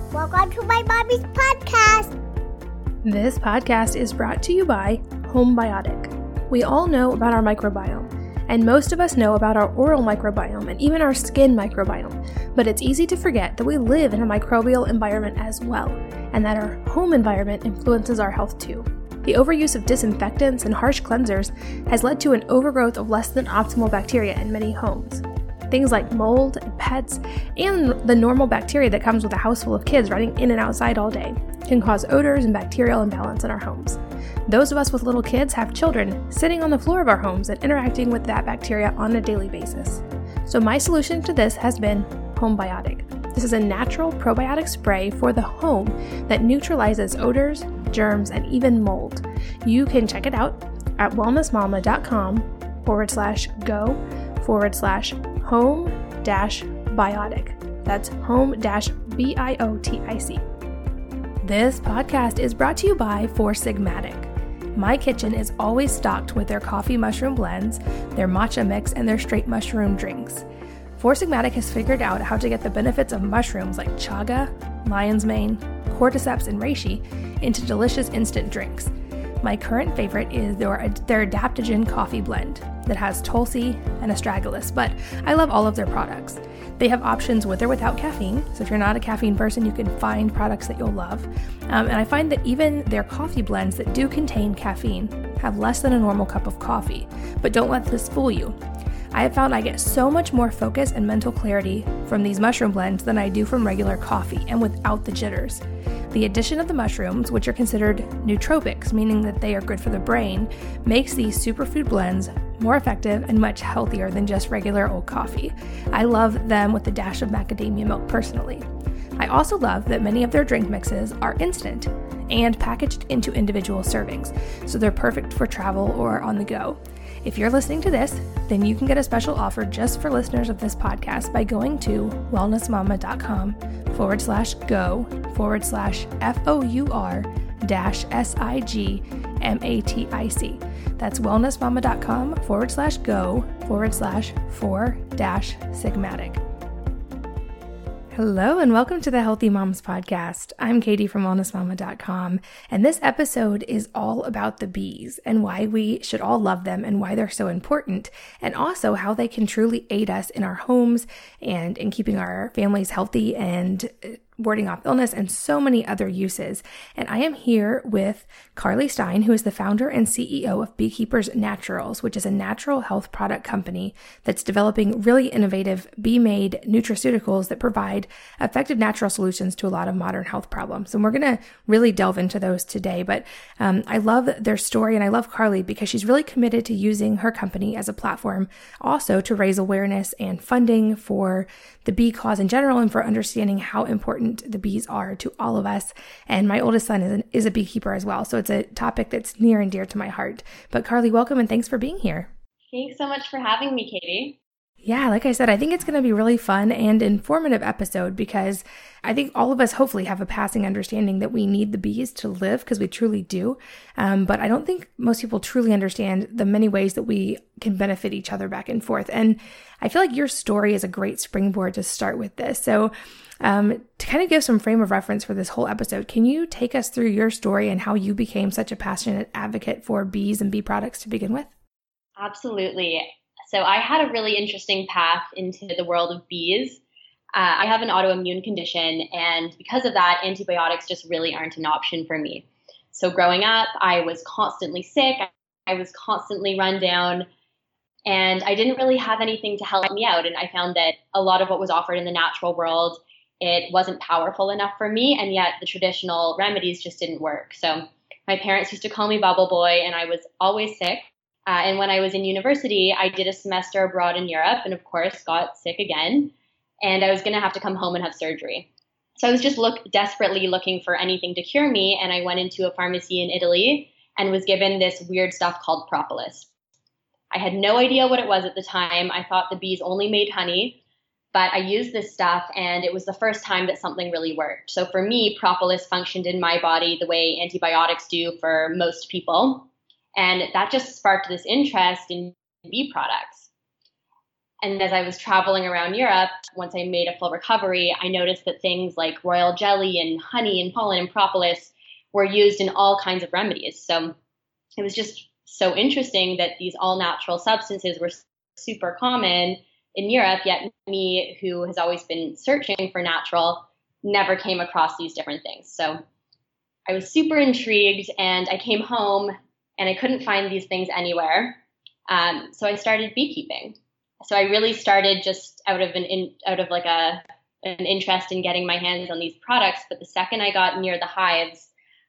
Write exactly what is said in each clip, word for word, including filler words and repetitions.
Welcome to my mommy's podcast. This podcast is brought to you by Homebiotic. We all know about our microbiome, and most of us know about our oral microbiome and even our skin microbiome, but it's easy to forget that we live in a microbial environment as well, and that our home environment influences our health too. The overuse of disinfectants and harsh cleansers has led to an overgrowth of less than optimal bacteria in many homes. Things like mold and pets and the normal bacteria that comes with a house full of kids running in and outside all day can cause odors and bacterial imbalance in our homes. Those of us with little kids have children sitting on the floor of our homes and interacting with that bacteria on a daily basis. So my solution to this has been Homebiotic. This is a natural probiotic spray for the home that neutralizes odors, germs, and even mold. You can check it out at wellnessmama.com forward slash go forward slash home dash biotic. That's home dash B I O T I C. This podcast is brought to you by Four Sigmatic. My kitchen is always stocked with their coffee mushroom blends, their matcha mix, and their straight mushroom drinks. Four Sigmatic has figured out how to get the benefits of mushrooms like chaga, lion's mane, cordyceps, and reishi into delicious instant drinks. My current favorite is their, their adaptogen coffee blend that has Tulsi and astragalus, but I love all of their products. They have options with or without caffeine, so if you're not a caffeine person, you can find products that you'll love. Um, and I find that even their coffee blends that do contain caffeine have less than a normal cup of coffee, but don't let this fool you. I have found I get so much more focus and mental clarity from these mushroom blends than I do from regular coffee and without the jitters. The addition of the mushrooms, which are considered nootropics, meaning that they are good for the brain, makes these superfood blends more effective and much healthier than just regular old coffee. I love them with a dash of macadamia milk personally. I also love that many of their drink mixes are instant and packaged into individual servings, so they're perfect for travel or on the go. If you're listening to this, then you can get a special offer just for listeners of this podcast by going to wellnessmama.com forward slash go forward slash F-O-U-R dash S-I-G-M-A-T-I-C. That's wellnessmama.com forward slash go forward slash four dash sigmatic. Hello and welcome to the Healthy Moms Podcast. I'm Katie from wellness mama dot com, and this episode is all about the bees and why we should all love them and why they're so important, and also how they can truly aid us in our homes and in keeping our families healthy and warding off illness and so many other uses. And I am here with Carly Stein, who is the founder and C E O of Beekeepers Naturals, which is a natural health product company that's developing really innovative bee-made nutraceuticals that provide effective natural solutions to a lot of modern health problems. And we're going to really delve into those today. But um, I love their story and I love Carly because she's really committed to using her company as a platform also to raise awareness and funding for the bee cause in general and for understanding how important the bees are to all of us. And my oldest son is, an, is a beekeeper as well. So it's a topic that's near and dear to my heart. But Carly, welcome and thanks for being here. Thanks so much for having me, Katie. Yeah, like I said, I think it's going to be a really fun and informative episode because I think all of us hopefully have a passing understanding that we need the bees to live because we truly do. Um, but I don't think most people truly understand the many ways that we can benefit each other back and forth. And I feel like your story is a great springboard to start with this. So um, to kind of give some frame of reference for this whole episode, can you take us through your story and how you became such a passionate advocate for bees and bee products to begin with? Absolutely. So I had a really interesting path into the world of bees. Uh, I have an autoimmune condition, and because of that, antibiotics just really aren't an option for me. So growing up, I was constantly sick. I was constantly run down, and I didn't really have anything to help me out. And I found that a lot of what was offered in the natural world, it wasn't powerful enough for me, and yet the traditional remedies just didn't work. So my parents used to call me Bubble Boy, and I was always sick. Uh, and when I was in university, I did a semester abroad in Europe and, of course, got sick again. And I was going to have to come home and have surgery. So I was just look desperately looking for anything to cure me. And I went into a pharmacy in Italy and was given this weird stuff called propolis. I had no idea what it was at the time. I thought the bees only made honey. But I used this stuff, and it was the first time that something really worked. So for me, propolis functioned in my body the way antibiotics do for most people. And that just sparked this interest in bee products. And as I was traveling around Europe, once I made a full recovery, I noticed that things like royal jelly and honey and pollen and propolis were used in all kinds of remedies. So it was just so interesting that these all natural substances were super common in Europe, yet me, who has always been searching for natural, never came across these different things. So I was super intrigued, and I came home and I couldn't find these things anywhere. Um, so I started beekeeping. So I really started just out of an in, out of like a an interest in getting my hands on these products. But the second I got near the hives,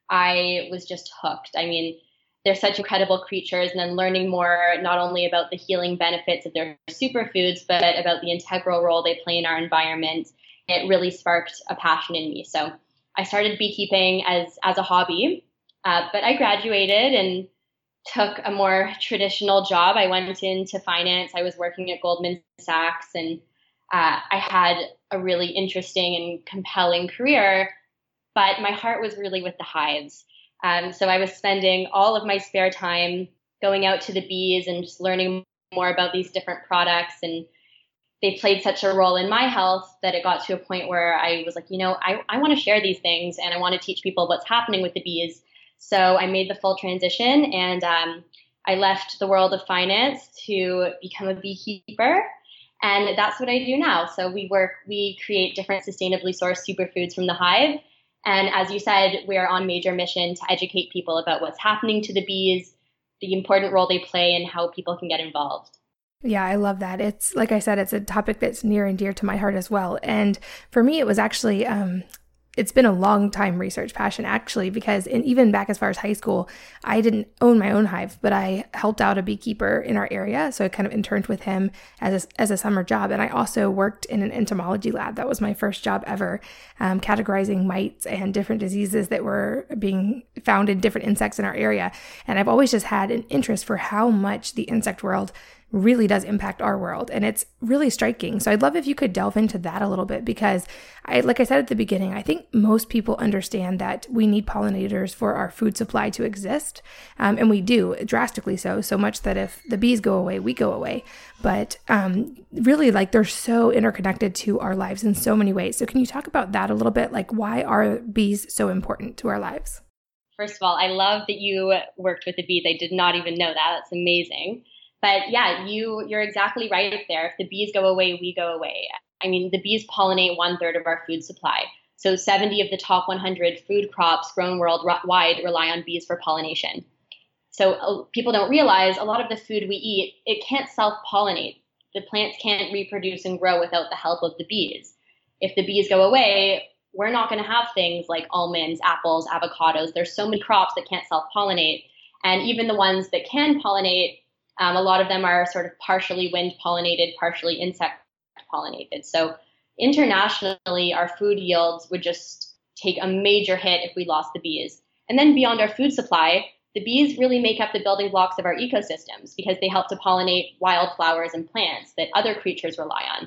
I was just hooked. I mean, they're such incredible creatures, and then learning more not only about the healing benefits of their superfoods, but about the integral role they play in our environment, it really sparked a passion in me. So I started beekeeping as as a hobby, uh, but I graduated and took a more traditional job. I went into finance. I was working at Goldman Sachs, and uh, I had a really interesting and compelling career, but my heart was really with the hives. Um, so I was spending all of my spare time going out to the bees and just learning more about these different products. And they played such a role in my health that it got to a point where I was like, you know, I, I want to share these things, and I want to teach people what's happening with the bees. So I made the full transition, and um, I left the world of finance to become a beekeeper. And that's what I do now. So we work, we create different sustainably sourced superfoods from the hive. And as you said, we are on major mission to educate people about what's happening to the bees, the important role they play, and how people can get involved. Yeah, I love that. It's like I said, it's a topic that's near and dear to my heart as well. And for me, it was actually, um, it's been a long time research passion, actually, because in, even back as far as high school, I didn't own my own hive, but I helped out a beekeeper in our area. So I kind of interned with him as a, as a summer job. And I also worked in an entomology lab. That was my first job ever, um, categorizing mites and different diseases that were being found in different insects in our area. And I've always just had an interest for how much the insect world really does impact our world. And it's really striking. So I'd love if you could delve into that a little bit, because I, like I said at the beginning, I think most people understand that we need pollinators for our food supply to exist. Um, and we do, drastically so, so much that if the bees go away, we go away. But um, really, like, they're so interconnected to our lives in so many ways. So can you talk about that a little bit? Like, why are bees so important to our lives? First of all, I love that you worked with the bees. I did not even know that. That's amazing. But yeah, you, you're exactly right there. If the bees go away, we go away. I mean, the bees pollinate one third of our food supply. So seventy of the top one hundred food crops grown worldwide rely on bees for pollination. So uh, people don't realize a lot of the food we eat, it can't self-pollinate. The plants can't reproduce and grow without the help of the bees. If the bees go away, we're not going to have things like almonds, apples, avocados. There's so many crops that can't self-pollinate. And even the ones that can pollinate, Um, a lot of them are sort of partially wind pollinated, partially insect pollinated. So internationally, our food yields would just take a major hit if we lost the bees. And then beyond our food supply, the bees really make up the building blocks of our ecosystems because they help to pollinate wildflowers and plants that other creatures rely on.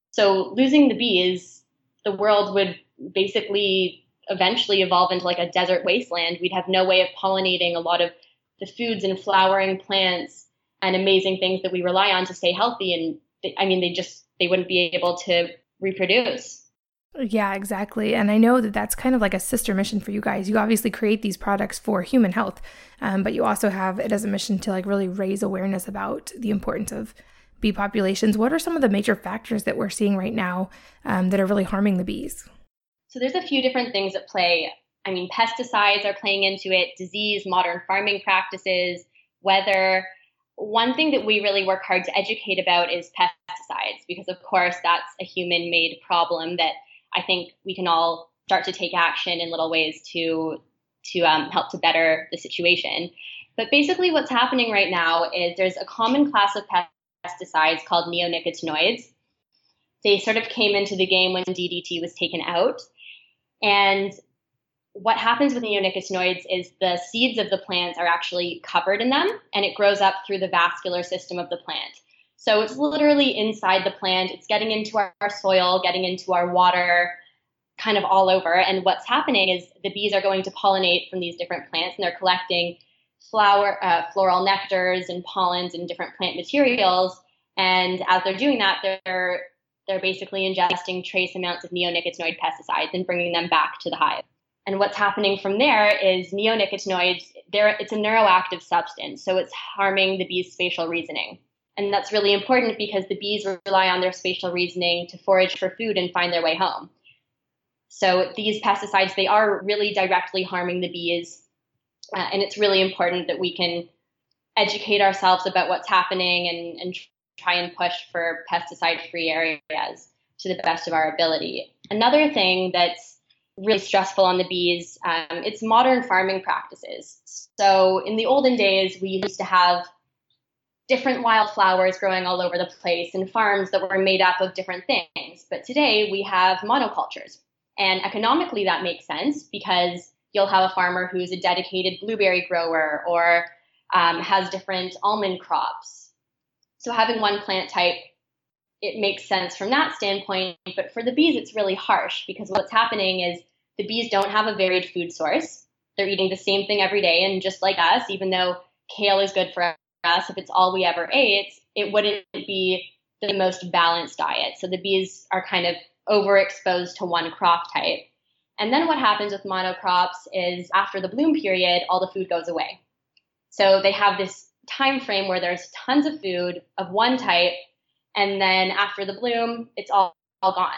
So losing the bees, the world would basically eventually evolve into like a desert wasteland. We'd have no way of pollinating a lot of the foods and flowering plants and amazing things that we rely on to stay healthy. And they, I mean, they just, they wouldn't be able to reproduce. Yeah, exactly. And I know that that's kind of like a sister mission for you guys. You obviously create these products for human health, um, but you also have it as a mission to like really raise awareness about the importance of bee populations. What are some of the major factors that we're seeing right now um, that are really harming the bees? So there's a few different things at play. I mean, pesticides are playing into it, disease, modern farming practices, weather. One thing that we really work hard to educate about is pesticides, because of course that's a human-made problem that I think we can all start to take action in little ways to to um, help to better the situation. But basically what's happening right now is there's a common class of pesticides called neonicotinoids. They sort of came into the game when D D T was taken out. And what happens with neonicotinoids is the seeds of the plants are actually covered in them, and it grows up through the vascular system of the plant. So it's literally inside the plant. It's getting into our, our soil, getting into our water, kind of all over. And what's happening is the bees are going to pollinate from these different plants, and they're collecting flower, uh, floral nectars and pollens and different plant materials. And as they're doing that, they're they're basically ingesting trace amounts of neonicotinoid pesticides and bringing them back to the hive. And what's happening from there is neonicotinoids, they're, it's a neuroactive substance, so it's harming the bee's spatial reasoning. And that's really important because the bees rely on their spatial reasoning to forage for food and find their way home. So these pesticides, they are really directly harming the bees. Uh, and it's really important that we can educate ourselves about what's happening and, and try and push for pesticide-free areas to the best of our ability. Another thing that's really stressful on the bees, um, it's modern farming practices. So in the olden days, we used to have different wildflowers growing all over the place and farms that were made up of different things. But today we have monocultures. And economically that makes sense because you'll have a farmer who's a dedicated blueberry grower or um, has different almond crops. So having one plant type, it makes sense from that standpoint. But for the bees, it's really harsh because what's happening is the bees don't have a varied food source. They're eating the same thing every day. And just like us, even though kale is good for us, if it's all we ever ate, it wouldn't be the most balanced diet. So the bees are kind of overexposed to one crop type. And then what happens with monocrops is after the bloom period, all the food goes away. So they have this time frame where there's tons of food of one type, and then after the bloom, it's all, all gone.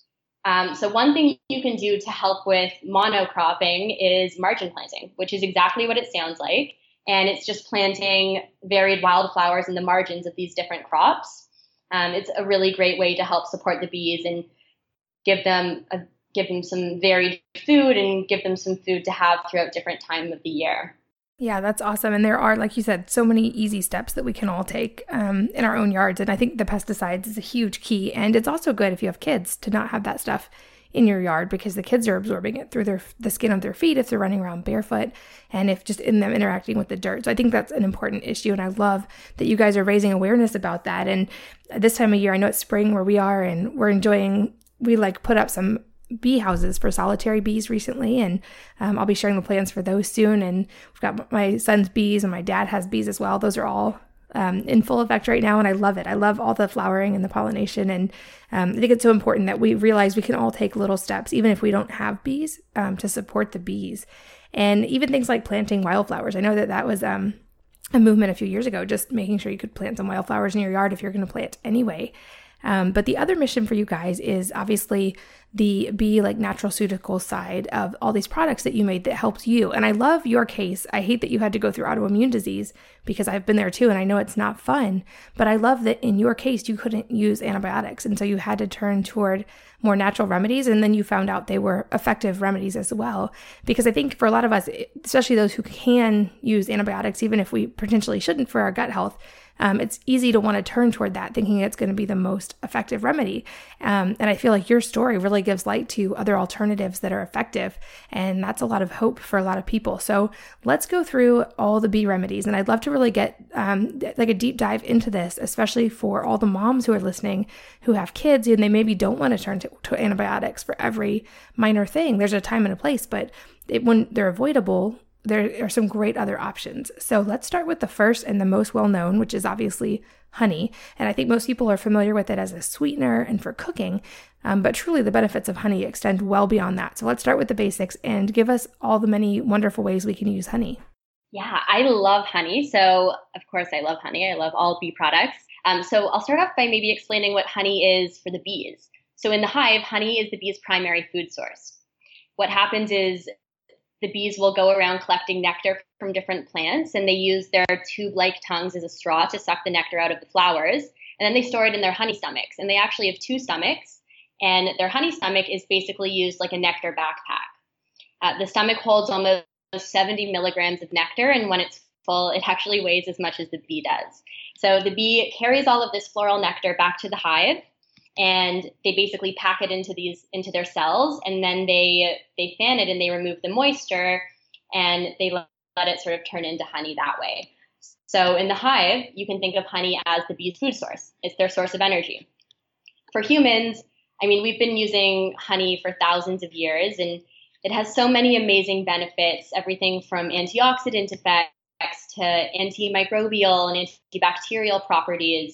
Um, so one thing you can do to help with monocropping is margin planting, which is exactly what it sounds like. And it's just planting varied wildflowers in the margins of these different crops. Um, it's a really great way to help support the bees and give them a, give them some varied food and give them some food to have throughout different time of the year. Yeah, that's awesome. And there are, like you said, so many easy steps that we can all take um, in our own yards. And I think the pesticides is a huge key. And it's also good if you have kids to not have that stuff in your yard because the kids are absorbing it through their the skin of their feet if they're running around barefoot and if just in them interacting with the dirt. So I think that's an important issue. And I love that you guys are raising awareness about that. And this time of year, I know it's spring where we are and we're enjoying, we like put up some bee houses for solitary bees recently, and um, I'll be sharing the plans for those soon. And we've got my son's bees and my dad has bees as well. Those are all um, in full effect right now, and I love it. I love all the flowering and the pollination, and um, I think it's so important that we realize we can all take little steps, even if we don't have bees, um, to support the bees. And even things like planting wildflowers. I know that that was um, a movement a few years ago, just making sure you could plant some wildflowers in your yard if you're going to plant anyway. Um, but the other mission for you guys is obviously the bee like nutraceutical side of all these products that you made that helps you. And I love your case. I hate that you had to go through autoimmune disease because I've been there too, and I know it's not fun. But I love that in your case, you couldn't use antibiotics. And so you had to turn toward more natural remedies. And then you found out they were effective remedies as well. Because I think for a lot of us, especially those who can use antibiotics, even if we potentially shouldn't for our gut health, Um, it's easy to want to turn toward that, thinking it's going to be the most effective remedy. Um, and I feel like your story really gives light to other alternatives that are effective. And that's a lot of hope for a lot of people. So let's go through all the bee remedies. And I'd love to really get um, like a deep dive into this, especially for all the moms who are listening who have kids and they maybe don't want to turn to, to antibiotics for every minor thing. There's a time and a place, but it, when they're avoidable, there are some great other options. So let's start with the first and the most well-known, which is obviously honey. And I think most people are familiar with it as a sweetener and for cooking, um, but truly the benefits of honey extend well beyond that. So let's start with the basics and give us all the many wonderful ways we can use honey. Yeah, I love honey. So of course I love honey. I love all bee products. Um, so I'll start off by maybe explaining what honey is for the bees. So in the hive, honey is the bee's primary food source. What happens is the bees will go around collecting nectar from different plants, and they use their tube-like tongues as a straw to suck the nectar out of the flowers. And then they store it in their honey stomachs. And they actually have two stomachs, and their honey stomach is basically used like a nectar backpack. Uh, the stomach holds almost seventy milligrams of nectar, and when it's full, it actually weighs as much as the bee does. So the bee carries all of this floral nectar back to the hive, and they basically pack it into these into their cells, and then they they fan it and they remove the moisture, and they let it sort of turn into honey that way. So in the hive, you can think of honey as the bee's food source. It's their source of energy. For humans, I mean, we've been using honey for thousands of years, and it has so many amazing benefits, everything from antioxidant effects to antimicrobial and antibacterial properties.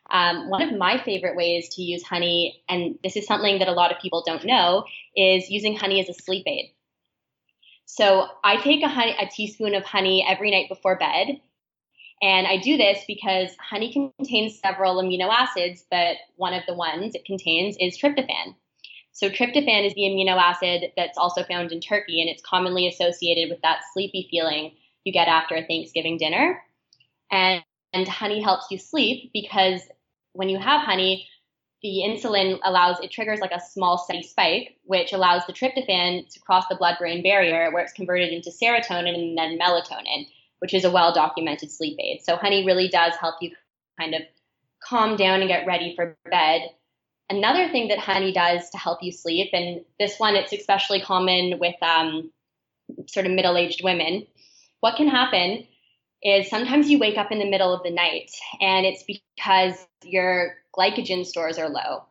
Um, one of my favorite ways to use honey, and this is something that a lot of people don't know, is using honey as a sleep aid. So I take a, honey, a teaspoon of honey every night before bed. And I do this because honey contains several amino acids, but one of the ones it contains is tryptophan. So tryptophan is the amino acid that's also found in turkey, and it's commonly associated with that sleepy feeling you get after a Thanksgiving dinner. And, and honey helps you sleep because when you have honey, the insulin allows, it triggers like a small steady spike, which allows the tryptophan to cross the blood-brain barrier where it's converted into serotonin and then melatonin, which is a well-documented sleep aid. So honey really does help you kind of calm down and get ready for bed. Another thing that honey does to help you sleep, and this one, it's especially common with um, sort of middle-aged women, what can happen is sometimes you wake up in the middle of the night, and it's because your glycogen stores are low.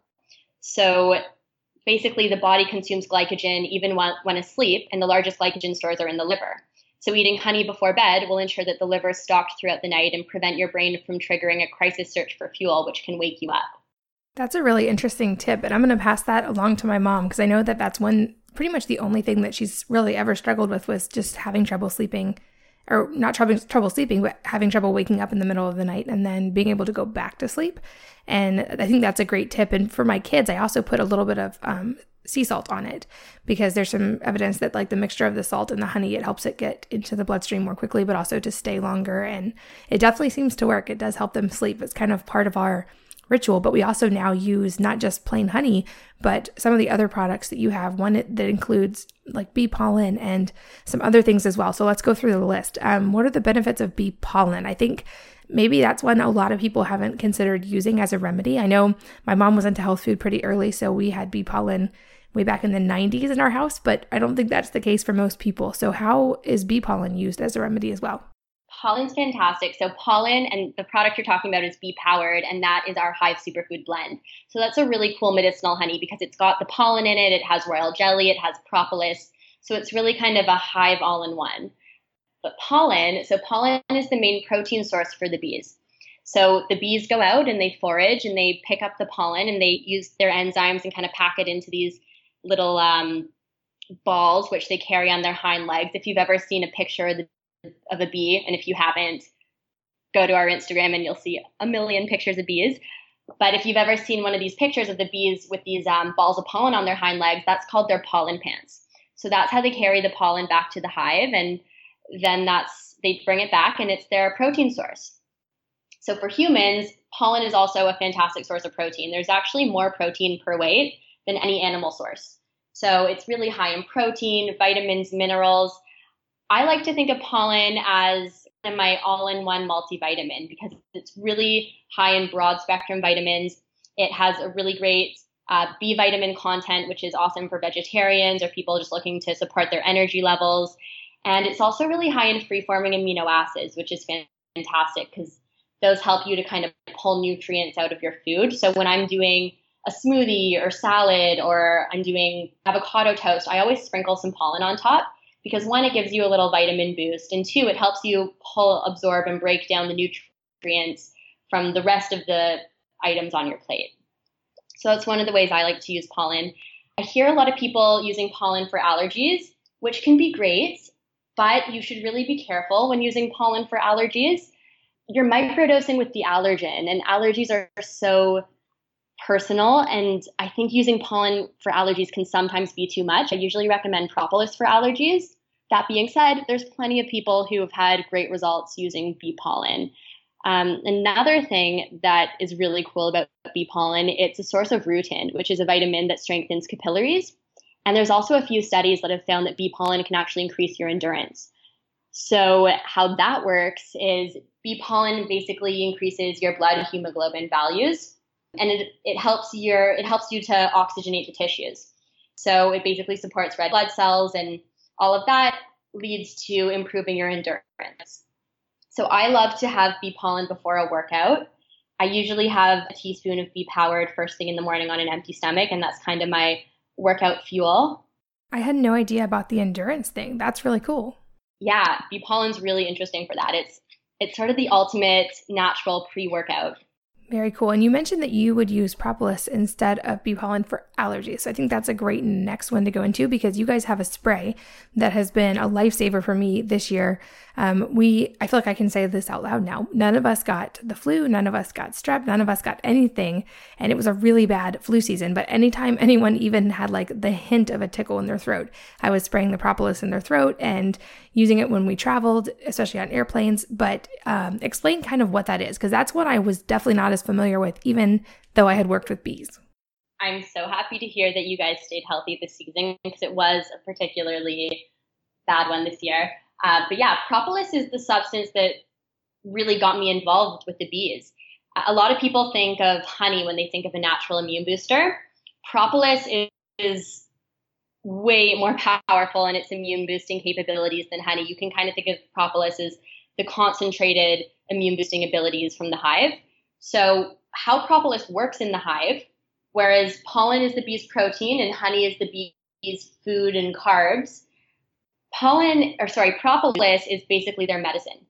So basically the body consumes glycogen even when, when asleep, and the largest glycogen stores are in the liver. So eating honey before bed will ensure that the liver is stocked throughout the night and prevent your brain from triggering a crisis search for fuel, which can wake you up. That's a really interesting tip, and I'm going to pass that along to my mom because I know that that's one, pretty much the only thing that she's really ever struggled with was just having trouble sleeping, or not trouble, trouble sleeping, but having trouble waking up in the middle of the night and then being able to go back to sleep. And I think that's a great tip. And for my kids, I also put a little bit of um, sea salt on it because there's some evidence that like the mixture of the salt and the honey, it helps it get into the bloodstream more quickly, but also to stay longer. And it definitely seems to work. It does help them sleep. It's kind of part of our ritual, but we also now use not just plain honey, but some of the other products that you have, one that includes like bee pollen and some other things as well. So let's go through the list. Um, what are the benefits of bee pollen? I think maybe that's one a lot of people haven't considered using as a remedy. I know my mom was into health food pretty early, so we had bee pollen way back in the nineties in our house, but I don't think that's the case for most people. So how is bee pollen used as a remedy as well? Pollen's fantastic. So pollen, and the product you're talking about is bee powered, and that is our Hive Superfood blend. So that's a really cool medicinal honey because it's got the pollen in it, it has royal jelly, it has propolis. So it's really kind of a hive all-in-one. But pollen, so pollen is the main protein source for the bees. So the bees go out and they forage and they pick up the pollen and they use their enzymes and kind of pack it into these little um, balls, which they carry on their hind legs. If you've ever seen a picture of the of a bee, and if you haven't, go to our Instagram and you'll see a million pictures of bees. But if you've ever seen one of these pictures of the bees with these um, balls of pollen on their hind legs, that's called their pollen pants. So that's how they carry the pollen back to the hive, and then that's they bring it back and it's their protein source. So for humans, pollen is also a fantastic source of protein. There's actually more protein per weight than any animal source. So it's really high in protein, vitamins, minerals. I like to think of pollen as my all-in-one multivitamin because it's really high in broad spectrum vitamins. It has a really great uh, B vitamin content, which is awesome for vegetarians or people just looking to support their energy levels. And it's also really high in free-forming amino acids, which is fantastic because those help you to kind of pull nutrients out of your food. So when I'm doing a smoothie or salad or I'm doing avocado toast, I always sprinkle some pollen on top. Because one, it gives you a little vitamin boost, and two, it helps you pull, absorb, and break down the nutrients from the rest of the items on your plate. So that's one of the ways I like to use pollen. I hear a lot of people using pollen for allergies, which can be great, but you should really be careful when using pollen for allergies. You're microdosing with the allergen, and allergies are so personal, and I think using pollen for allergies can sometimes be too much. I usually recommend propolis for allergies. That being said, there's plenty of people who have had great results using bee pollen. Um, another thing that is really cool about bee pollen, it's a source of rutin, which is a vitamin that strengthens capillaries. And there's also a few studies that have found that bee pollen can actually increase your endurance. So how that works is bee pollen basically increases your blood hemoglobin values. And it, it helps your it helps you to oxygenate the tissues. So it basically supports red blood cells, and all of that leads to improving your endurance. So I love to have bee pollen before a workout. I usually have a teaspoon of bee powered first thing in the morning on an empty stomach, and that's kind of my workout fuel. I had no idea about the endurance thing. That's really cool. Yeah, bee pollen's really interesting for that. It's it's sort of the ultimate natural pre-workout. Very cool. And you mentioned that you would use propolis instead of bee pollen for allergies. So I think that's a great next one to go into because you guys have a spray that has been a lifesaver for me this year. Um, we, I feel like I can say this out loud now. None of us got the flu. None of us got strep. None of us got anything. And it was a really bad flu season. But anytime anyone even had like the hint of a tickle in their throat, I was spraying the propolis in their throat and using it when we traveled, especially on airplanes. But um, explain kind of what that is, because that's what I was definitely not as familiar with, even though I had worked with bees. I'm so happy to hear that you guys stayed healthy this season because it was a particularly bad one this year. Uh, but yeah, propolis is the substance that really got me involved with the bees. A lot of people think of honey when they think of a natural immune booster. Propolis is, is way more powerful in its immune boosting capabilities than honey. You can kind of think of propolis as the concentrated immune boosting abilities from the hive. So how propolis works in the hive, whereas pollen is the bee's protein and honey is the bee's food and carbs, pollen, or sorry, propolis is basically their medicine.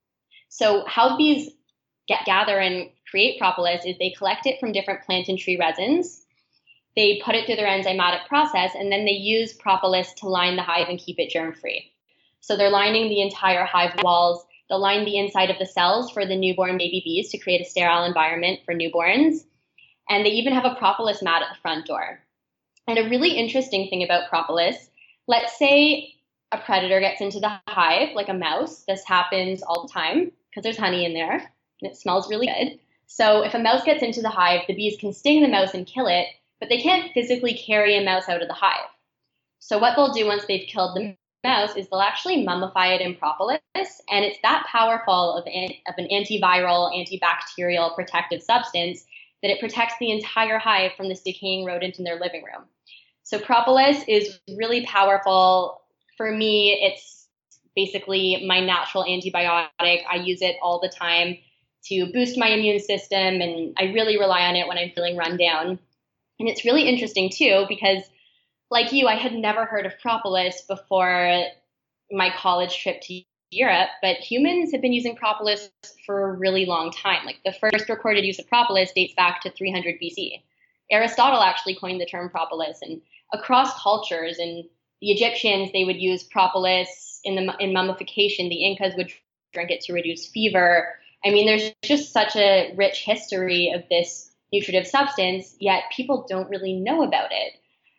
So how bees get, gather and create propolis is they collect it from different plant and tree resins. They put it through their enzymatic process, and then they use propolis to line the hive and keep it germ-free. So they're lining the entire hive walls. They'll line the inside of the cells for the newborn baby bees to create a sterile environment for newborns. And they even have a propolis mat at the front door. And a really interesting thing about propolis, let's say a predator gets into the hive, like a mouse. This happens all the time because there's honey in there and it smells really good. So if a mouse gets into the hive, the bees can sting the mouse and kill it, but they can't physically carry a mouse out of the hive. So what they'll do once they've killed the mouse is they'll actually mummify it in propolis, and it's that powerful of an, of an antiviral, antibacterial protective substance that it protects the entire hive from this decaying rodent in their living room. So propolis is really powerful. For me, it's basically my natural antibiotic. I use it all the time to boost my immune system, and I really rely on it when I'm feeling run down. And it's really interesting too, because like you, I had never heard of propolis before my college trip to Europe, but humans have been using propolis for a really long time. Like the first recorded use of propolis dates back to three hundred B C. Aristotle actually coined the term propolis, and across cultures, and the Egyptians, they would use propolis in the in mummification. The Incas would drink it to reduce fever. I mean, there's just such a rich history of this nutritive substance, yet people don't really know about it.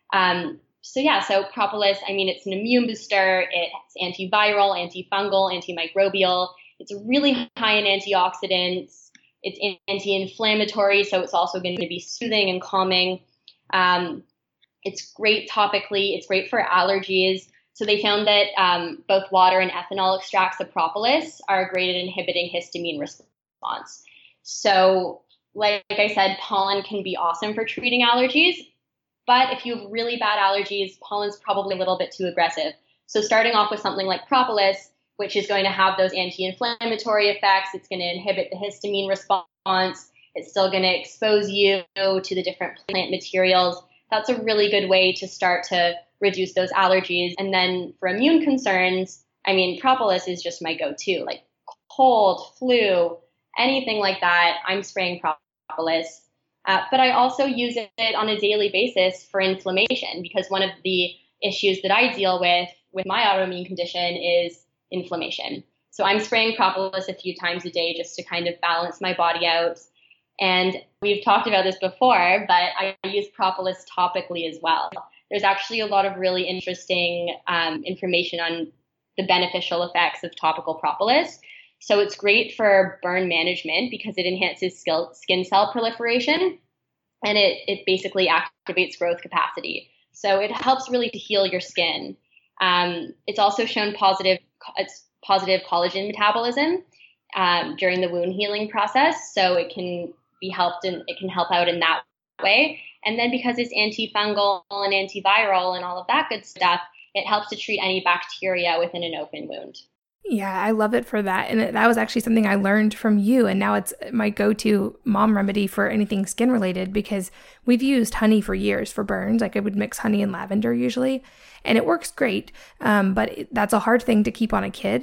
Um, so yeah, so propolis, I mean, it's an immune booster. It's antiviral, antifungal, antimicrobial. It's really high in antioxidants. It's anti-inflammatory, so it's also going to be soothing and calming. Um, it's great topically. It's great for allergies. So they found that um, both water and ethanol extracts of propolis are great at inhibiting histamine response. So like I said, pollen can be awesome for treating allergies. But if you have really bad allergies, pollen's probably a little bit too aggressive. So starting off with something like propolis, which is going to have those anti-inflammatory effects, it's going to inhibit the histamine response, it's still going to expose you to the different plant materials. That's a really good way to start to reduce those allergies. And then for immune concerns, I mean, propolis is just my go-to. Like cold, flu, anything like that, I'm spraying propolis. Uh, but I also use it on a daily basis for inflammation, because one of the issues that I deal with with my autoimmune condition is inflammation. So I'm spraying propolis a few times a day just to kind of balance my body out. And we've talked about this before, but I use propolis topically as well. There's actually a lot of really interesting um, information on the beneficial effects of topical propolis. So it's great for burn management because it enhances skin cell proliferation, and it, it basically activates growth capacity. So it helps really to heal your skin. Um, it's also shown positive, it's positive collagen metabolism um, during the wound healing process. So it can be helped and it can help out in that way. And then because it's antifungal and antiviral and all of that good stuff, it helps to treat any bacteria within an open wound. Yeah, I love it for that. And that was actually something I learned from you. And now it's my go-to mom remedy for anything skin related, because we've used honey for years for burns. Like I would mix honey and lavender usually, and it works great. Um, but it, that's a hard thing to keep on a kid.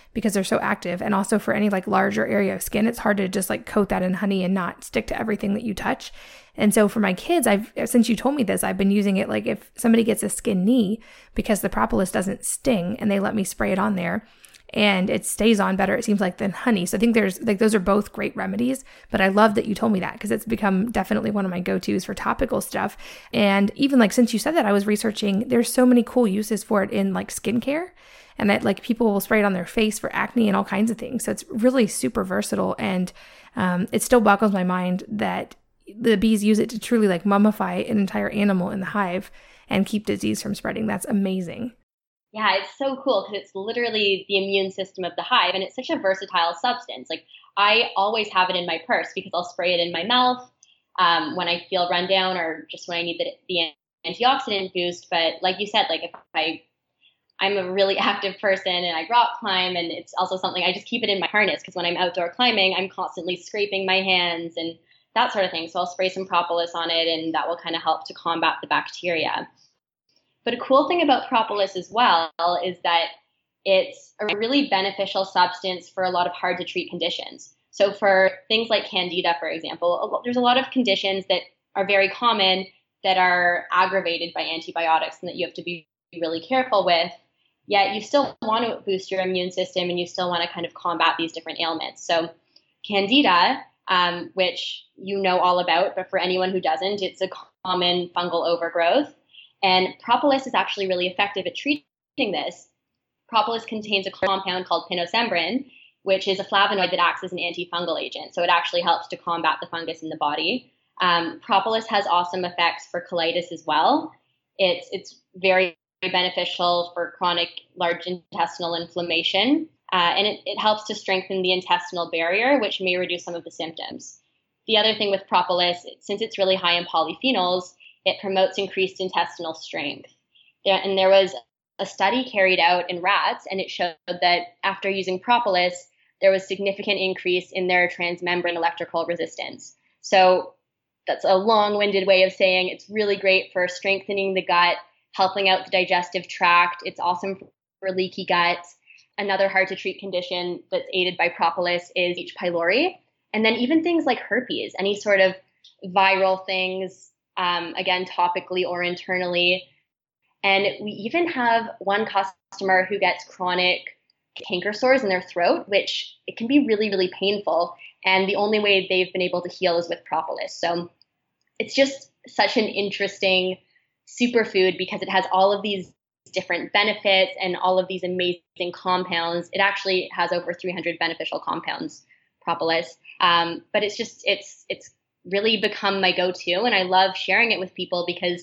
because they're so active. And also for any like larger area of skin, it's hard to just like coat that in honey and not stick to everything that you touch. And so for my kids, I've, since you told me this, I've been using it like if somebody gets a skin knee, because the propolis doesn't sting and they let me spray it on there and it stays on better, it seems like, than honey. So I think there's like, those are both great remedies, but I love that you told me that because it's become definitely one of my go-tos for topical stuff. And even like, since you said that, I was researching, there's so many cool uses for it in like skincare. And that like people will spray it on their face for acne and all kinds of things. So it's really super versatile. And um, it still boggles my mind that the bees use it to truly like mummify an entire animal in the hive and keep disease from spreading. That's amazing. Yeah, it's so cool because it's literally the immune system of the hive, and it's such a versatile substance. Like I always have it in my purse because I'll spray it in my mouth um, when I feel run down or just when I need the, the antioxidant boost. But like you said, like if I I'm a really active person and I rock climb, and it's also something I just keep it in my harness because when I'm outdoor climbing, I'm constantly scraping my hands and that sort of thing. So I'll spray some propolis on it and that will kind of help to combat the bacteria. But a cool thing about propolis as well is that it's a really beneficial substance for a lot of hard to treat conditions. So for things like candida, for example, there's a lot of conditions that are very common that are aggravated by antibiotics and that you have to be really careful with. Yet you still want to boost your immune system and you still want to kind of combat these different ailments. So candida, um, which you know all about, but for anyone who doesn't, it's a common fungal overgrowth. And propolis is actually really effective at treating this. Propolis contains a compound called pinosembrin, which is a flavonoid that acts as an antifungal agent. So it actually helps to combat the fungus in the body. Um, propolis has awesome effects for colitis as well. It's, it's very beneficial for chronic large intestinal inflammation, uh, and it, it helps to strengthen the intestinal barrier, which may reduce some of the symptoms. The other thing with propolis, since it's really high in polyphenols, it promotes increased intestinal strength. There, and there was a study carried out in rats, and it showed that after using propolis, there was significant increase in their transmembrane electrical resistance. So that's a long-winded way of saying it's really great for strengthening the gut, helping out the digestive tract. It's awesome for leaky gut. Another hard to treat condition that's aided by propolis is H. pylori. And then even things like herpes, any sort of viral things, um, again, topically or internally. And we even have one customer who gets chronic canker sores in their throat, which it can be really, really painful. And the only way they've been able to heal is with propolis. So it's just such an interesting superfood because it has all of these different benefits and all of these amazing compounds. It actually has over three hundred beneficial compounds, propolis. Um, but it's just, it's, it's really become my go-to, and I love sharing it with people because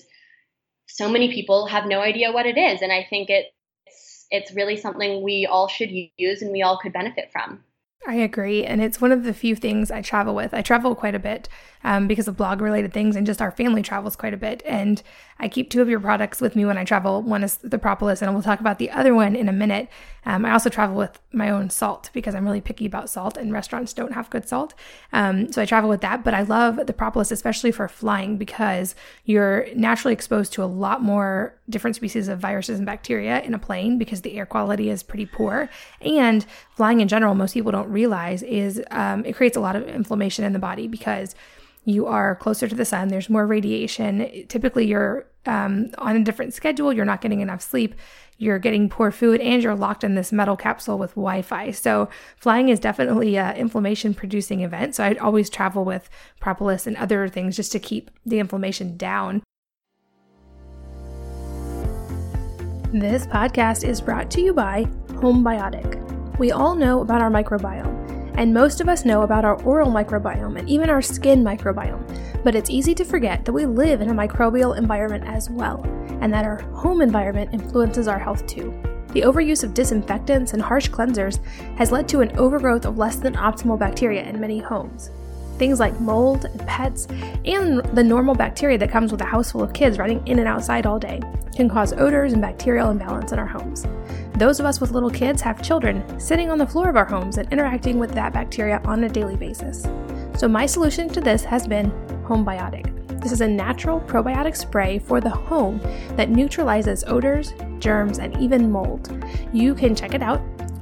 so many people have no idea what it is. And I think it's, it's really something we all should use and we all could benefit from. I agree. And it's one of the few things I travel with. I travel quite a bit um, because of blog related things, and just our family travels quite a bit. And I keep two of your products with me when I travel. One is the propolis, and we'll talk about the other one in a minute. Um, I also travel with my own salt because I'm really picky about salt, and restaurants don't have good salt. Um, so I travel with that. But I love the propolis, especially for flying, because you're naturally exposed to a lot more different species of viruses and bacteria in a plane because the air quality is pretty poor. And flying in general, most people don't realize is um, it creates a lot of inflammation in the body because you are closer to the sun. There's more radiation. Typically, you're um, on a different schedule. You're not getting enough sleep. You're getting poor food, and you're locked in this metal capsule with Wi-Fi. So flying is definitely an inflammation-producing event. So I'd always travel with propolis and other things just to keep the inflammation down. This podcast is brought to you by Homebiotic. We all know about our microbiome, and most of us know about our oral microbiome and even our skin microbiome, but it's easy to forget that we live in a microbial environment as well, and that our home environment influences our health too. The overuse of disinfectants and harsh cleansers has led to an overgrowth of less than optimal bacteria in many homes. Things like mold and pets and the normal bacteria that comes with a house full of kids running in and outside all day can cause odors and bacterial imbalance in our homes. Those of us with little kids have children sitting on the floor of our homes and interacting with that bacteria on a daily basis. So my solution to this has been Homebiotic. This is a natural probiotic spray for the home that neutralizes odors, germs, and even mold. You can check it out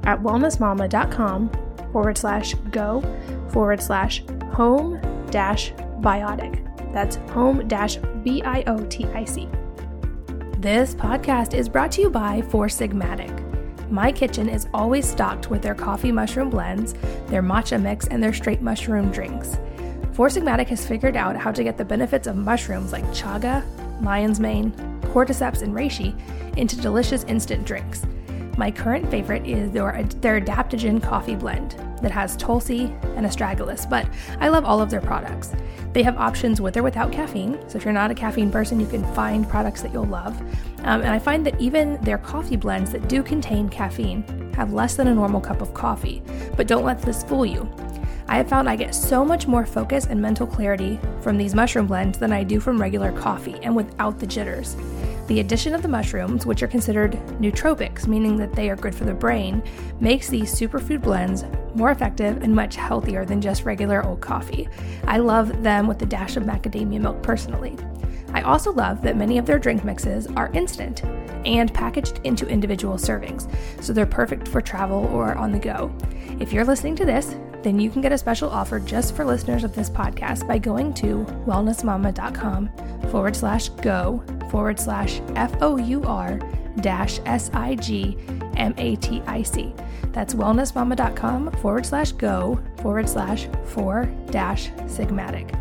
at wellnessmama.com forward slash go forward slash home dash biotic. That's home dash B I O T I C. This podcast is brought to you by Four Sigmatic. My kitchen is always stocked with their coffee mushroom blends, their matcha mix, and their straight mushroom drinks. Four Sigmatic has figured out how to get the benefits of mushrooms like chaga, lion's mane, cordyceps, and reishi into delicious instant drinks. My current favorite is their, their adaptogen coffee blend that has tulsi and astragalus, but I love all of their products. They have options with or without caffeine, so if you're not a caffeine person, you can find products that you'll love. Um, and I find that even their coffee blends that do contain caffeine have less than a normal cup of coffee, but don't let this fool you. I have found I get so much more focus and mental clarity from these mushroom blends than I do from regular coffee, and without the jitters. The addition of the mushrooms, which are considered nootropics, meaning that they are good for the brain, makes these superfood blends more effective and much healthier than just regular old coffee. I love them with a dash of macadamia milk personally. I also love that many of their drink mixes are instant and packaged into individual servings, so they're perfect for travel or on the go. If you're listening to this, then you can get a special offer just for listeners of this podcast by going to wellnessmama.com forward slash go forward slash F-O-U-R dash S-I-G-M-A-T-I-C. That's wellnessmama.com forward slash go forward slash four dash sigmatic.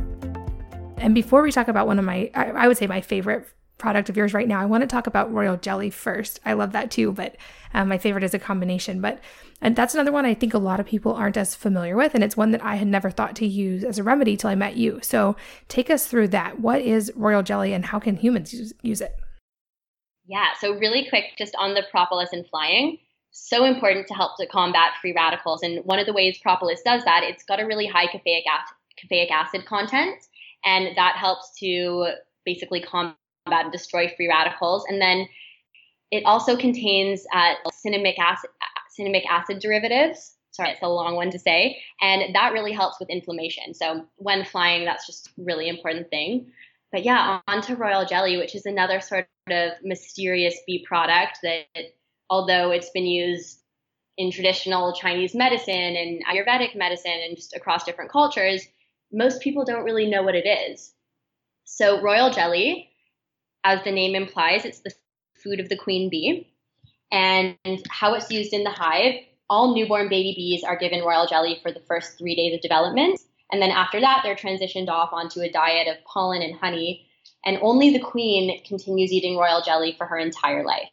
And before we talk about one of my, I, I would say my favorite product of yours right now, I want to talk about royal jelly first. I love that too, but um, my favorite is a combination. But and that's another one I think a lot of people aren't as familiar with, and it's one that I had never thought to use as a remedy till I met you. So take us through that. What is royal jelly and how can humans use, use it? Yeah, so really quick, just on the propolis and flying, so important to help to combat free radicals. And one of the ways propolis does that, it's got a really high caffeic acid, caffeic acid content, and that helps to basically combat and destroy free radicals. And then it also contains uh, cinnamic acid, cinnamic acid derivatives. Sorry, it's a long one to say. And that really helps with inflammation. So when flying, that's just a really important thing. But yeah, on to royal jelly, which is another sort of mysterious bee product that, although it's been used in traditional Chinese medicine and Ayurvedic medicine and just across different cultures, most people don't really know what it is. So royal jelly, as the name implies, it's the food of the queen bee. And how it's used in the hive, all newborn baby bees are given royal jelly for the first three days of development. And then after that, they're transitioned off onto a diet of pollen and honey. And only the queen continues eating royal jelly for her entire life.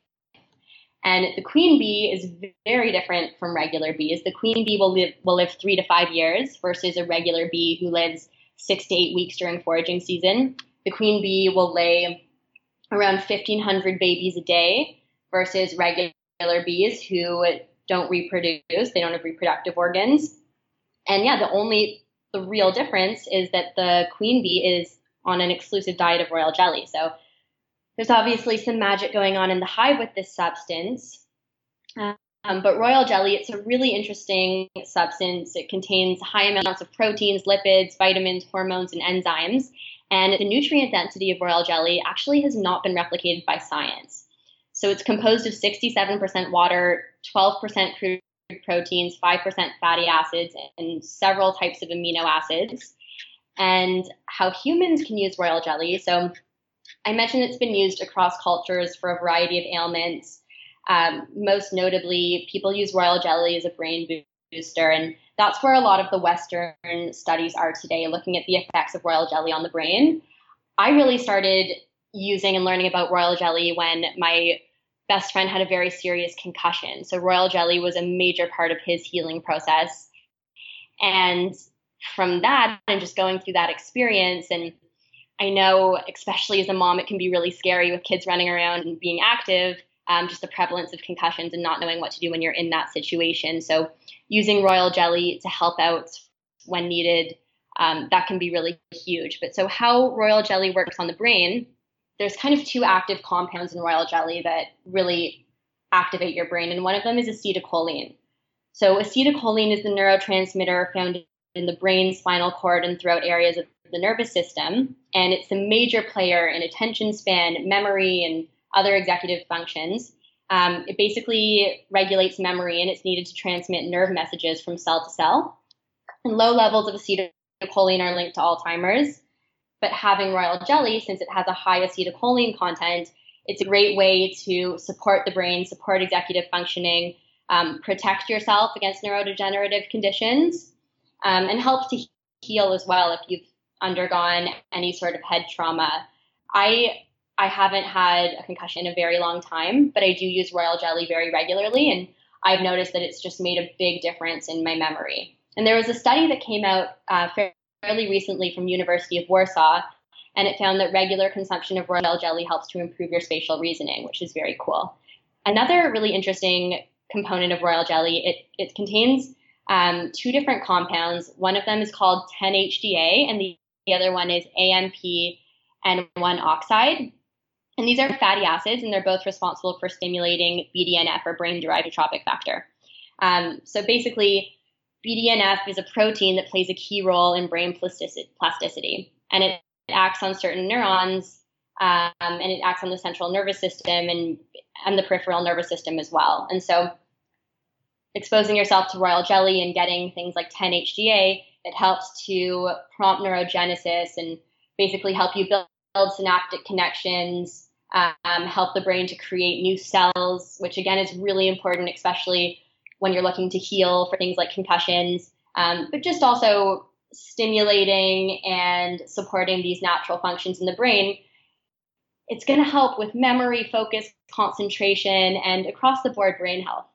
And the queen bee is very different from regular bees. The queen bee will live, will live three to five years versus a regular bee who lives six to eight weeks during foraging season. The queen bee will lay around fifteen hundred babies a day versus regular bees who don't reproduce. They don't have reproductive organs. And yeah, the only, the real difference is that the queen bee is on an exclusive diet of royal jelly. So there's obviously some magic going on in the hive with this substance. Um, but royal jelly, it's a really interesting substance. It contains high amounts of proteins, lipids, vitamins, hormones, and enzymes. And the nutrient density of royal jelly actually has not been replicated by science. So it's composed of sixty-seven percent water, twelve percent crude proteins, five percent fatty acids, and several types of amino acids. And how humans can use royal jelly. So I mentioned it's been used across cultures for a variety of ailments. Um, most notably, people use royal jelly as a brain booster. And that's where a lot of the Western studies are today, looking at the effects of royal jelly on the brain. I really started using and learning about royal jelly when my best friend had a very serious concussion. So royal jelly was a major part of his healing process. And from that, and just going through that experience, and I know, especially as a mom, it can be really scary with kids running around and being active, um, just the prevalence of concussions and not knowing what to do when you're in that situation. So using royal jelly to help out when needed, um, that can be really huge. But so how royal jelly works on the brain, there's kind of two active compounds in royal jelly that really activate your brain. And one of them is acetylcholine. So acetylcholine is the neurotransmitter found in the brain, spinal cord, and throughout areas of the nervous system. And it's a major player in attention span, memory, and other executive functions. Um, it basically regulates memory, and it's needed to transmit nerve messages from cell to cell. And low levels of acetylcholine are linked to Alzheimer's. But having royal jelly, since it has a high acetylcholine content, it's a great way to support the brain, support executive functioning, um, protect yourself against neurodegenerative conditions, um, and help to heal as well if you've undergone any sort of head trauma. I I haven't had a concussion in a very long time, but I do use royal jelly very regularly, and I've noticed that it's just made a big difference in my memory. And there was a study that came out uh, fairly recently from University of Warsaw, and it found that regular consumption of royal jelly helps to improve your spatial reasoning, which is very cool. Another really interesting component of royal jelly, it, it contains um, two different compounds. One of them is called ten H D A, and the, the other one is A M P N one oxide. And these are fatty acids, and they're both responsible for stimulating B D N F, or brain-derived neurotrophic factor. Um, so basically, B D N F is a protein that plays a key role in brain plasticity, and it acts on certain neurons, um, and it acts on the central nervous system and, and the peripheral nervous system as well. And so exposing yourself to royal jelly and getting things like ten H D A, it helps to prompt neurogenesis and basically help you build, build synaptic connections, um, help the brain to create new cells, which again is really important, especially when you're looking to heal for things like concussions, um, but just also stimulating and supporting these natural functions in the brain. It's going to help with memory, focus, concentration, and across the board brain health.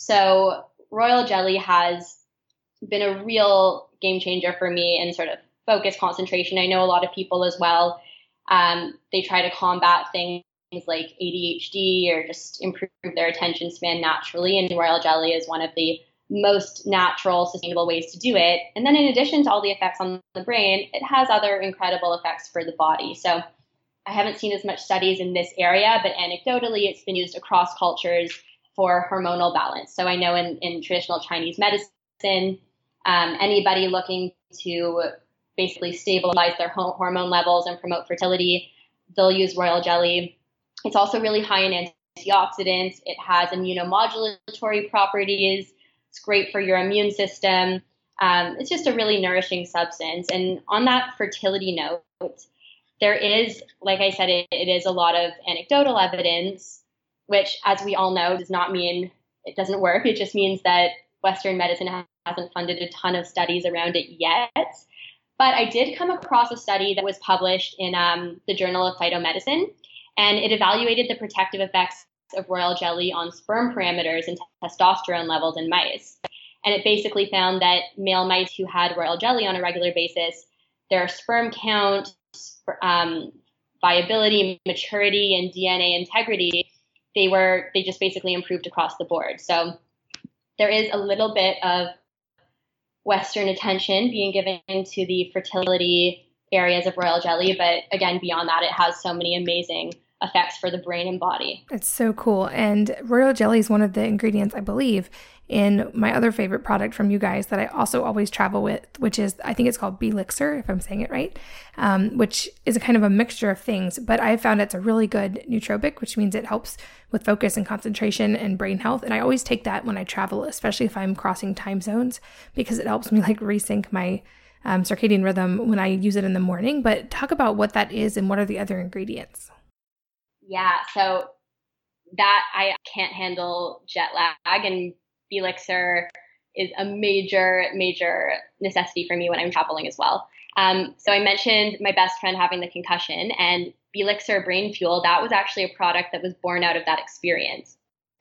So royal jelly has been a real game changer for me in sort of focus, concentration. I know a lot of people as well, um, they try to combat things like A D H D or just improve their attention span naturally, and royal jelly is one of the most natural, sustainable ways to do it. And then in addition to all the effects on the brain, it has other incredible effects for the body. So I haven't seen as much studies in this area, but anecdotally, it's been used across cultures for hormonal balance. So I know in, in traditional Chinese medicine, um, anybody looking to basically stabilize their hormone levels and promote fertility, they'll use royal jelly. It's also really high in antioxidants. It has immunomodulatory properties. It's great for your immune system. Um, it's just a really nourishing substance. And on that fertility note, there is, like I said, it, it is a lot of anecdotal evidence, which, as we all know, does not mean it doesn't work. It just means that Western medicine hasn't funded a ton of studies around it yet. But I did come across a study that was published in um, the Journal of Phytomedicine, and it evaluated the protective effects of royal jelly on sperm parameters and testosterone levels in mice. And it basically found that male mice who had royal jelly on a regular basis, their sperm count, um, viability, maturity, and D N A integrity, they were they just basically improved across the board. So there is a little bit of Western attention being given to the fertility areas of royal jelly, but again, beyond that, it has so many amazing effects for the brain and body. It's so cool. And royal jelly is one of the ingredients, I believe, in my other favorite product from you guys that I also always travel with, which is, I think it's called B-Lixer, if I'm saying it right, um, which is a kind of a mixture of things. But I found it's a really good nootropic, which means it helps with focus and concentration and brain health. And I always take that when I travel, especially if I'm crossing time zones, because it helps me like resync my um, circadian rhythm when I use it in the morning. But talk about what that is and what are the other ingredients. Yeah, so that I can't handle jet lag, and B-Lixer is a major, major necessity for me when I'm traveling as well. Um, so I mentioned my best friend having the concussion, and B-Lixer Brain Fuel, that was actually a product that was born out of that experience.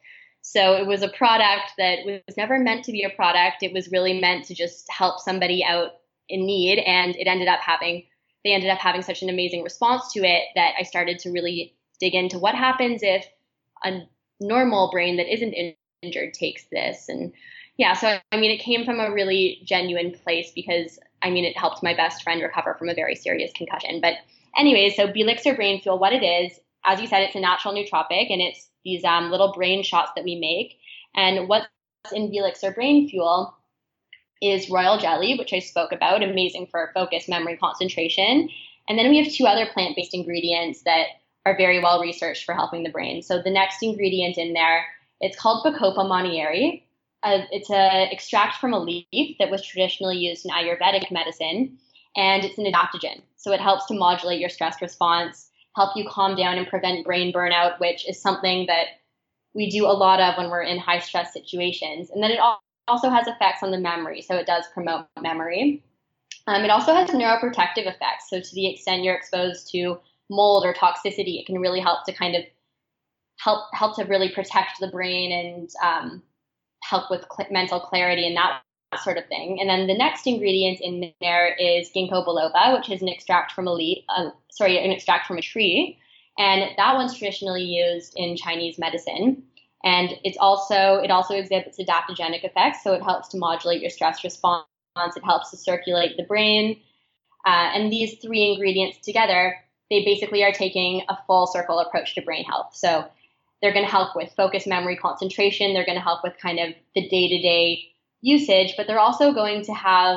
So it was a product that was never meant to be a product. It was really meant to just help somebody out in need, and it ended up having, they ended up having such an amazing response to it that I started to really dig into what happens if a normal brain that isn't injured takes this. And yeah, so I mean, it came from a really genuine place because I mean, it helped my best friend recover from a very serious concussion. But anyways, so B-Lixer Brain Fuel, what it is, as you said, it's a natural nootropic, and it's these um, little brain shots that we make. And what's in B-Lixer Brain Fuel is royal jelly, which I spoke about, amazing for focus, memory, concentration. And then we have two other plant-based ingredients that are very well researched for helping the brain. So the next ingredient in there, it's called Bacopa monnieri. Uh, it's an extract from a leaf that was traditionally used in Ayurvedic medicine, and it's an adaptogen. So it helps to modulate your stress response, help you calm down and prevent brain burnout, which is something that we do a lot of when we're in high stress situations. And then it also has effects on the memory, so it does promote memory. Um, it also has neuroprotective effects. So to the extent you're exposed to mold or toxicity, it can really help to kind of help help to really protect the brain and um, help with cl- mental clarity and that sort of thing. And then the next ingredient in there is ginkgo biloba, which is an extract from a leaf, uh, sorry, an extract from a tree. And that one's traditionally used in Chinese medicine. And it's also it also exhibits adaptogenic effects, so it helps to modulate your stress response. It helps to circulate the brain. Uh, and these three ingredients together, they basically are taking a full circle approach to brain health. So they're going to help with focus, memory, concentration. They're going to help with kind of the day-to-day usage, but they're also going to have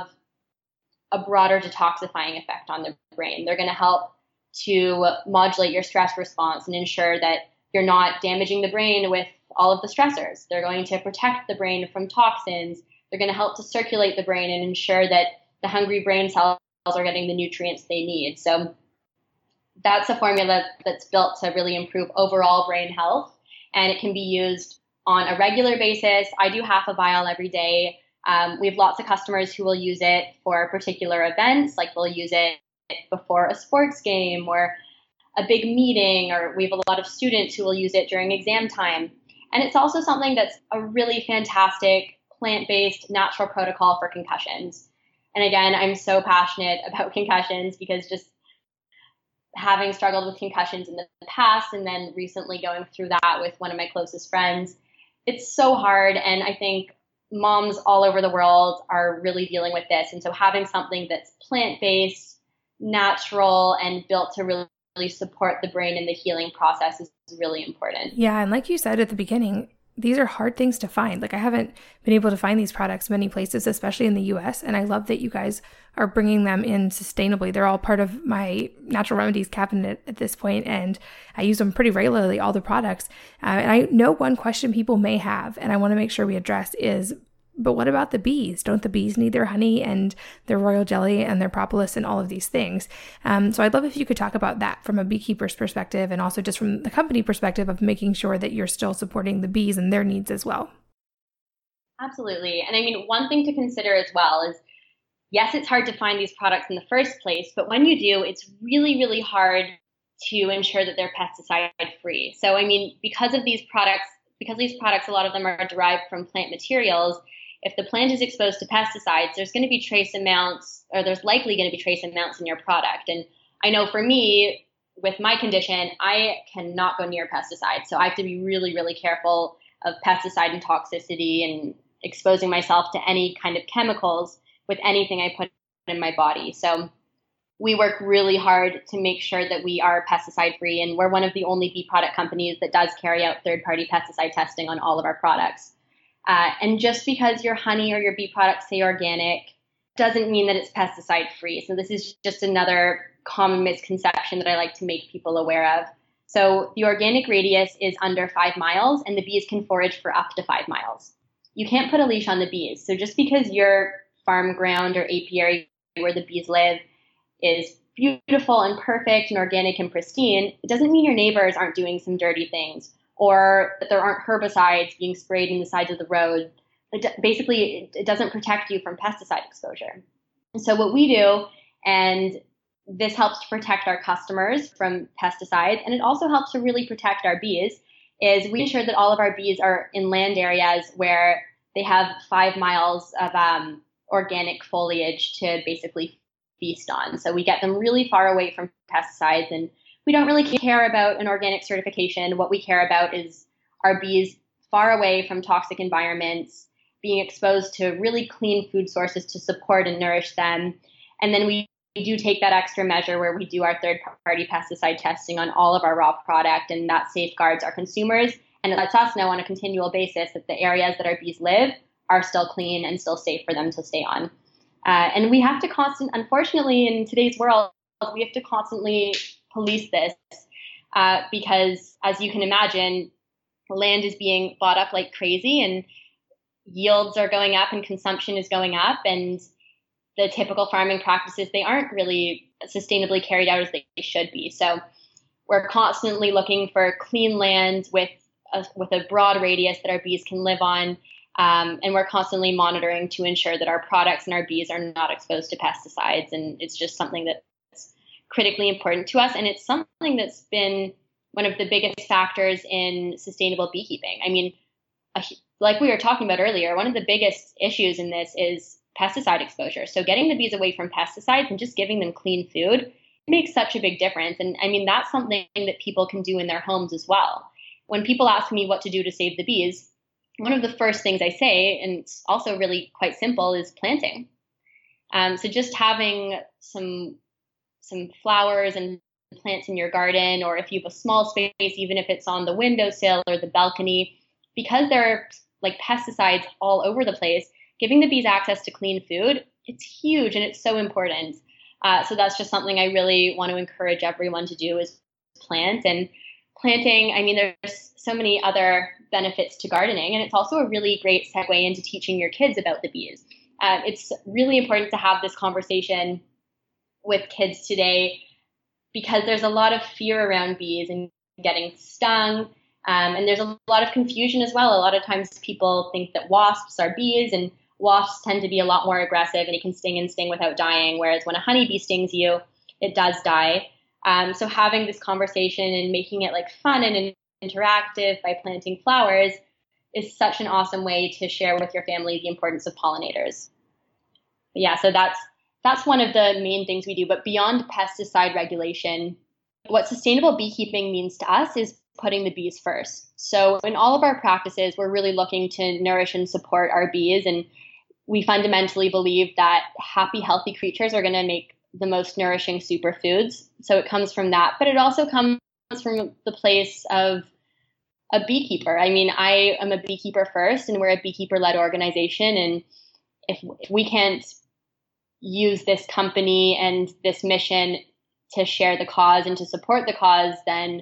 a broader detoxifying effect on the brain. They're going to help to modulate your stress response and ensure that you're not damaging the brain with all of the stressors. They're going to protect the brain from toxins. They're going to help to circulate the brain and ensure that the hungry brain cells are getting the nutrients they need. So that's a formula that's built to really improve overall brain health, and it can be used on a regular basis. I do half a vial every day. Um, we have lots of customers who will use it for particular events, like they'll use it before a sports game or a big meeting, or we have a lot of students who will use it during exam time. And it's also something that's a really fantastic plant-based natural protocol for concussions. And again, I'm so passionate about concussions because just having struggled with concussions in the past and then recently going through that with one of my closest friends, it's so hard. And I think moms all over the world are really dealing with this. And so having something that's plant-based, natural, and built to really, really support the brain in the healing process is really important. Yeah. And like you said at the beginning, these are hard things to find. Like I haven't been able to find these products many places, especially in the U S. And I love that you guys are bringing them in sustainably. They're all part of my natural remedies cabinet at this point, and I use them pretty regularly, all the products. Uh, and I know one question people may have, and I want to make sure we address is, but what about the bees? Don't the bees need their honey and their royal jelly and their propolis and all of these things? Um, so I'd love if you could talk about that from a beekeeper's perspective and also just from the company perspective of making sure that you're still supporting the bees and their needs as well. Absolutely. And I mean, one thing to consider as well is, yes, it's hard to find these products in the first place, but when you do, it's really, really hard to ensure that they're pesticide free. So, I mean, because of these products, because these products, a lot of them are derived from plant materials, if the plant is exposed to pesticides, there's going to be trace amounts, or there's likely going to be trace amounts in your product. And I know for me, with my condition, I cannot go near pesticides. So I have to be really, really careful of pesticide and toxicity and exposing myself to any kind of chemicals with anything I put in my body. So we work really hard to make sure that we are pesticide free. And we're one of the only bee product companies that does carry out third-party pesticide testing on all of our products. Uh, and just because your honey or your bee products say organic doesn't mean that it's pesticide free. So this is just another common misconception that I like to make people aware of. So the organic radius is under five miles and the bees can forage for up to five miles. You can't put a leash on the bees. So just because your farm ground or apiary where the bees live is beautiful and perfect and organic and pristine, it doesn't mean your neighbors aren't doing some dirty things, or that there aren't herbicides being sprayed in the sides of the road. It, basically, it doesn't protect you from pesticide exposure. And so what we do, and this helps to protect our customers from pesticides, and it also helps to really protect our bees, is we ensure that all of our bees are in land areas where they have five miles of um, organic foliage to basically feast on. So we get them really far away from pesticides, and we don't really care about an organic certification. What we care about is our bees far away from toxic environments, being exposed to really clean food sources to support and nourish them. And then we do take that extra measure where we do our third-party pesticide testing on all of our raw product, and that safeguards our consumers, and it lets us know on a continual basis that the areas that our bees live are still clean and still safe for them to stay on. Uh, and we have to constant, unfortunately, in today's world, we have to constantly police this. uh, because, as you can imagine, land is being bought up like crazy, and yields are going up and consumption is going up, and the typical farming practices, they aren't really sustainably carried out as they should be. So we're constantly looking for clean land with a, with a broad radius that our bees can live on. Um, and we're constantly monitoring to ensure that our products and our bees are not exposed to pesticides. And it's just something that's critically important to us. And it's something that's been one of the biggest factors in sustainable beekeeping. I mean, a, like we were talking about earlier, one of the biggest issues in this is pesticide exposure. So getting the bees away from pesticides and just giving them clean food makes such a big difference. And I mean, that's something that people can do in their homes as well. When people ask me what to do to save the bees, one of the first things I say, and it's also really quite simple, is planting. Um, so just having some some flowers and plants in your garden, or if you have a small space, even if it's on the windowsill or the balcony, because there are like pesticides all over the place, giving the bees access to clean food, it's huge and it's so important. Uh, so that's just something I really want to encourage everyone to do, is plant. And planting, I mean, there's so many other benefits to gardening, and it's also a really great segue into teaching your kids about the bees. Uh, it's really important to have this conversation with kids today, because there's a lot of fear around bees and getting stung. Um, and there's a lot of confusion as well. A lot of times people think that wasps are bees, and wasps tend to be a lot more aggressive and it can sting and sting without dying. Whereas when a honeybee stings you, it does die. Um, so having this conversation and making it like fun and interactive by planting flowers is such an awesome way to share with your family the importance of pollinators. But yeah, so that's that's one of the main things we do. But beyond pesticide regulation, what sustainable beekeeping means to us is putting the bees first. So in all of our practices, we're really looking to nourish and support our bees. And we fundamentally believe that happy, healthy creatures are going to make the most nourishing superfoods. So it comes from that, but it also comes from the place of a beekeeper. I mean, I am a beekeeper first, and we're a beekeeper-led organization. And if, if we can't use this company and this mission to share the cause and to support the cause, then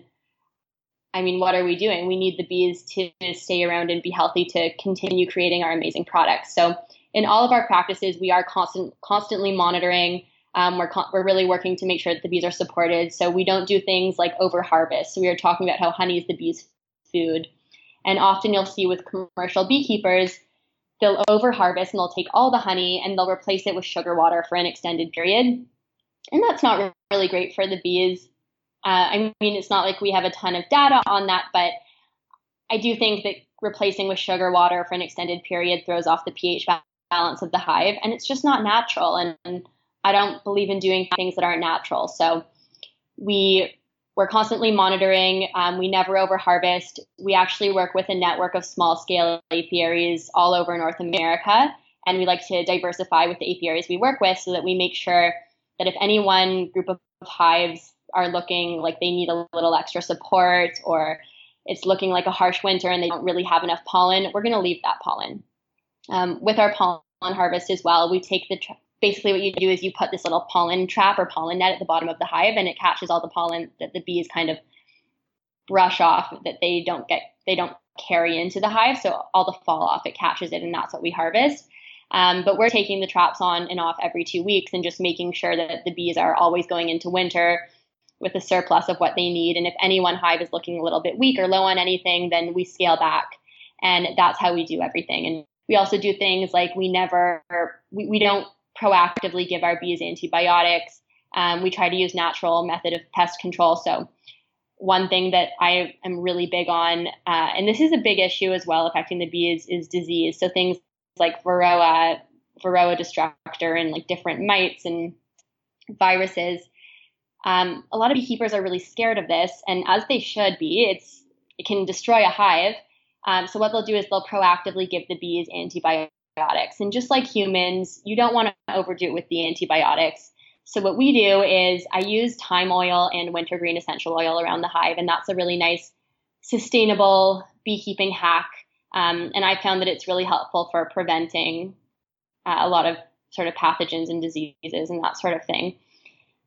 I mean, what are we doing? We need the bees to stay around and be healthy to continue creating our amazing products. So in all of our practices, we are constant, constantly monitoring. Um, we're, con- we're really working to make sure that the bees are supported. So we don't do things like over harvest. So we were talking about how honey is the bees' food. And often you'll see with commercial beekeepers, they'll over harvest and they'll take all the honey and they'll replace it with sugar water for an extended period. And that's not really great for the bees. Uh, I mean, it's not like we have a ton of data on that, but I do think that replacing with sugar water for an extended period throws off the pH balance of the hive, and it's just not natural. And, and I don't believe in doing things that aren't natural. So we, we're constantly monitoring. Um, we never over harvest. We actually work with a network of small scale apiaries all over North America, and we like to diversify with the apiaries we work with so that we make sure that if any one group of hives are looking like they need a little extra support, or it's looking like a harsh winter and they don't really have enough pollen, we're going to leave that pollen. Um, with our pollen harvest as well, we take the, tra- basically what you do is you put this little pollen trap or pollen net at the bottom of the hive, and it catches all the pollen that the bees kind of brush off that they don't get, they don't carry into the hive. So all the fall off, it catches it, and that's what we harvest. Um, but we're taking the traps on and off every two weeks and just making sure that the bees are always going into winter with a surplus of what they need. And if any one hive is looking a little bit weak or low on anything, then we scale back. And that's how we do everything. And we also do things like we never, we, we don't proactively give our bees antibiotics. Um, we try to use natural method of pest control. So one thing that I am really big on, uh, and this is a big issue as well affecting the bees, is disease. So things like Varroa, Varroa destructor, and like different mites and viruses. Um, a lot of beekeepers are really scared of this, and as they should be. It's it can destroy a hive. Um, so what they'll do is they'll proactively give the bees antibiotics. And just like humans, you don't want to overdo it with the antibiotics. So what we do is I use thyme oil and wintergreen essential oil around the hive, and that's a really nice, sustainable beekeeping hack. Um, and I found that it's really helpful for preventing uh, a lot of sort of pathogens and diseases and that sort of thing.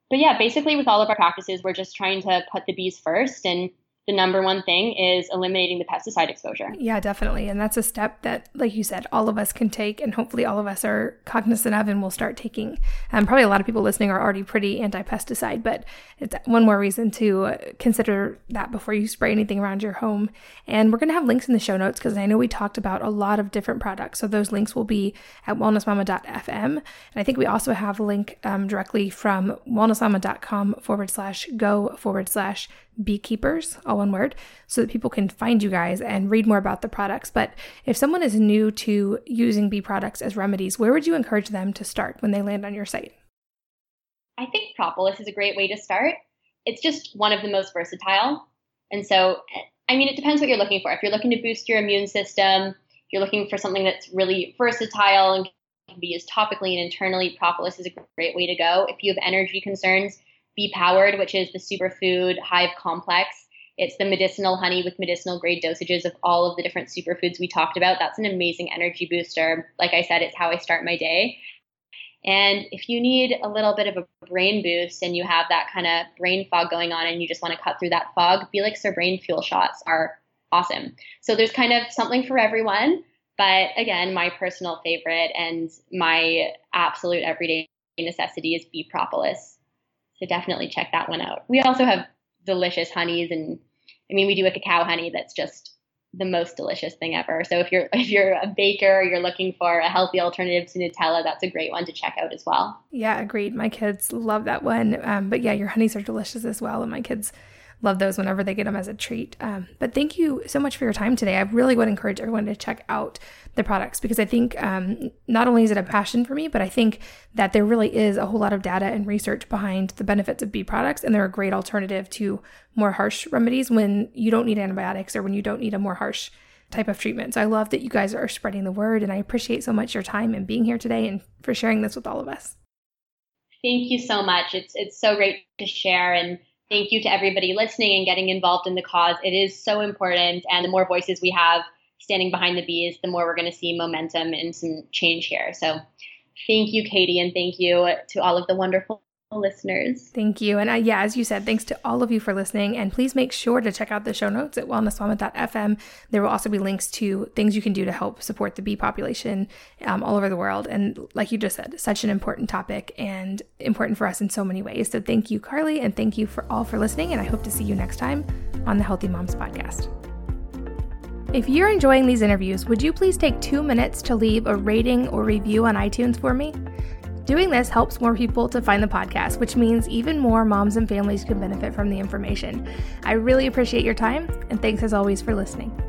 but yeah, basically with all of our practices, we're just trying to put the bees first. And the number one thing is eliminating the pesticide exposure. Yeah, definitely. And that's a step that, like you said, all of us can take, and hopefully all of us are cognizant of and will start taking. Um, probably a lot of people listening are already pretty anti-pesticide, but it's one more reason to consider that before you spray anything around your home. And we're going to have links in the show notes because I know we talked about a lot of different products. So those links will be at wellness mama dot f m. And I think we also have a link um, directly from wellnessmama.com forward slash go forward slash beekeepers, all one word, so that people can find you guys and read more about the products. But if someone is new to using bee products as remedies, where would you encourage them to start when they land on your site? I think propolis is a great way to start. It's just one of the most versatile. And so, I mean, it depends what you're looking for. If you're looking to boost your immune system, if you're looking for something that's really versatile and can be used topically and internally, propolis is a great way to go. If you have energy concerns, Bee Powered, which is the superfood hive complex. It's the medicinal honey with medicinal grade dosages of all of the different superfoods we talked about. That's an amazing energy booster. Like I said, it's how I start my day. And if you need a little bit of a brain boost and you have that kind of brain fog going on and you just want to cut through that fog, Belix or Brain Fuel shots are awesome. So there's kind of something for everyone. But again, my personal favorite and my absolute everyday necessity is bee propolis. So definitely check that one out. We also have delicious honeys, and I mean, we do a cacao honey that's just the most delicious thing ever. So if you're if you're a baker or you're looking for a healthy alternative to Nutella, that's a great one to check out as well. Yeah, agreed. My kids love that one. Um, but yeah, your honeys are delicious as well, and my kids love those whenever they get them as a treat. Um, but thank you so much for your time today. I really would encourage everyone to check out the products because I think um, not only is it a passion for me, but I think that there really is a whole lot of data and research behind the benefits of bee products, and they're a great alternative to more harsh remedies when you don't need antibiotics or when you don't need a more harsh type of treatment. So I love that you guys are spreading the word, and I appreciate so much your time and being here today and for sharing this with all of us. Thank you so much. It's it's so great to share, and thank you to everybody listening and getting involved in the cause. It is so important. And the more voices we have standing behind the bees, the more we're going to see momentum and some change here. So thank you, Katie. And thank you to all of the wonderful listeners. Thank you. And uh, yeah, as you said, thanks to all of you for listening. And please make sure to check out the show notes at wellness mama dot f m. There will also be links to things you can do to help support the bee population um, all over the world. And like you just said, such an important topic and important for us in so many ways. So thank you, Carly, and thank you for all for listening. And I hope to see you next time on the Healthy Moms Podcast. If you're enjoying these interviews, would you please take two minutes to leave a rating or review on iTunes for me? Doing this helps more people to find the podcast, which means even more moms and families can benefit from the information. I really appreciate your time, and thanks as always for listening.